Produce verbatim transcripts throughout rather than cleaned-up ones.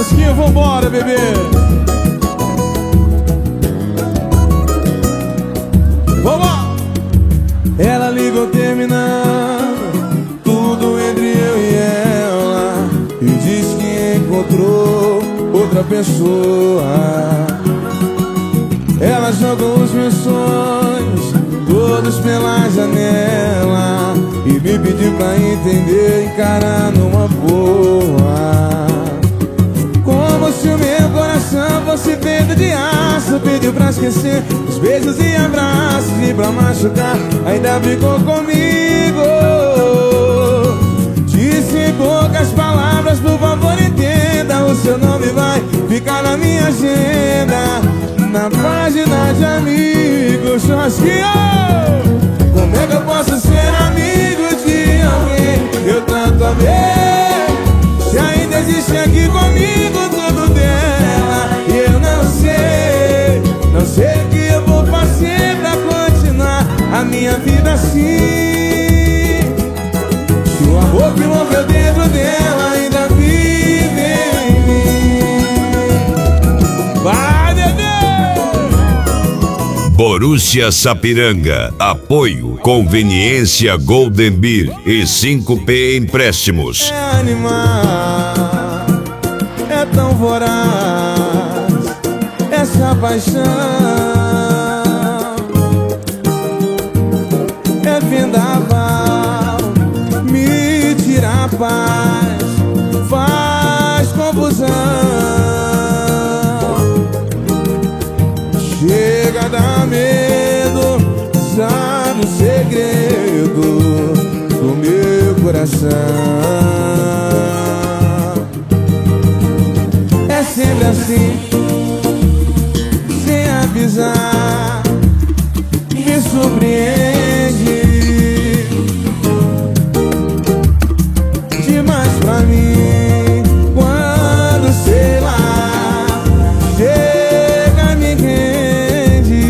churrasquinho, vambora, bebê. Vambora. Ela ligou terminando tudo entre eu e ela e diz que encontrou outra pessoa. Ela jogou os meus sonhos todos pela janela e me pediu pra entender e encarar numa boa. Como se o meu coração fosse feito de aço, pediu pra esquecer os beijos e abraços, e pra machucar ainda ficou comigo. Disse em poucas palavras, por favor entenda, o seu nome vai ficar na minha agenda, na página de amigos. Churrasquinho! Como é que eu posso ser amigo de alguém que eu tanto amei, se ainda existe aqui comigo tudo dela e eu não sei, não sei o que eu vou fazer pra continuar a minha vida assim. Se o amor que morreu dentro dela ainda vive em mim. Vai, bebê! Borussia Sapiranga. Apoio Conveniência Golden Beer e cinco P Empréstimos. É animar, é tão voraz essa paixão, é vendaval, me tira a paz, faz confusão, chega a dar medo, sabe o segredo do meu coração. É sempre assim, sem avisar, me surpreende demais pra mim. Quando, sei lá, chega, me rende,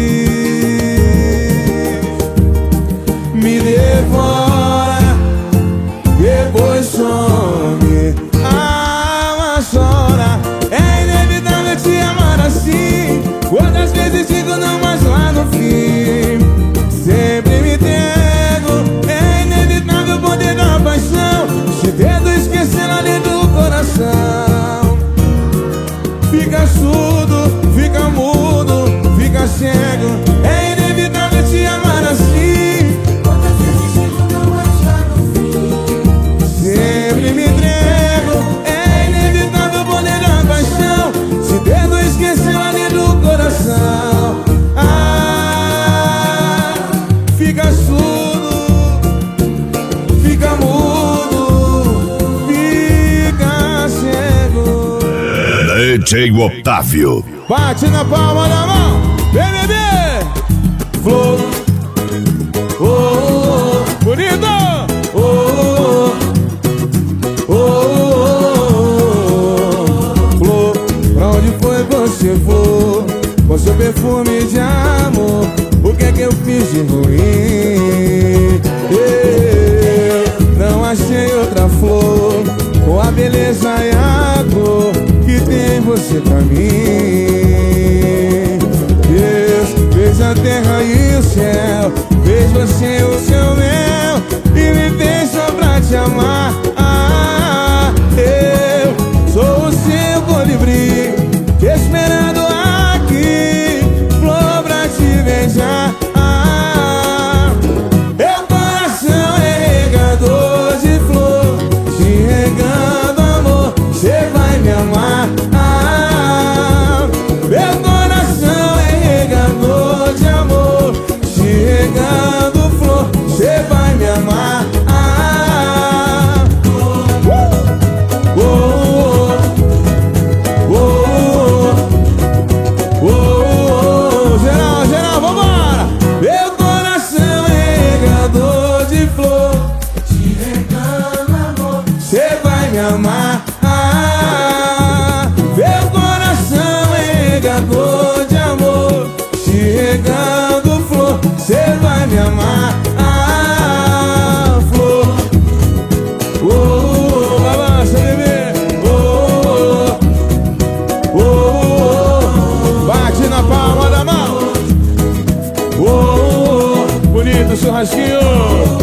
me devora, depois some, a alma chora. É inevitável te amar assim, quantas vezes digo não, mas lá no fim sempre me entrego. É inevitável o poder da paixão, te tento esquecer lá dentro do coração. Fica surdo, fica mudo, fica cego. É inevitável te amar assim, quantas vezes digo não, mas lá no fim sempre me entrego. É inevitável o poder da paixão, te tento esquecer lá dentro do coração. Ah, fica surdo, fica mudo, fica cego. D J Otávio. Bate na palma da mão, vem, bebê. Flor, oh, oh, oh, bonito. Oh, oh, oh, oh, oh. Flor, pra onde foi você for, com seu perfume de amor? O que é que eu fiz de ruim? Eu não achei outra flor com a beleza e a cor que tem você pra mim. Deus fez a terra e o céu, fez você o seu mel e me fez só pra te amar. Ah, eu sou o seu colibri, te esperando aqui, flor pra te beijar. Ah, meu coração é regador de flor, te regando amor, cê vai me amar. Ah, meu coração é regador de amor, te regando flor, do churrasquinho.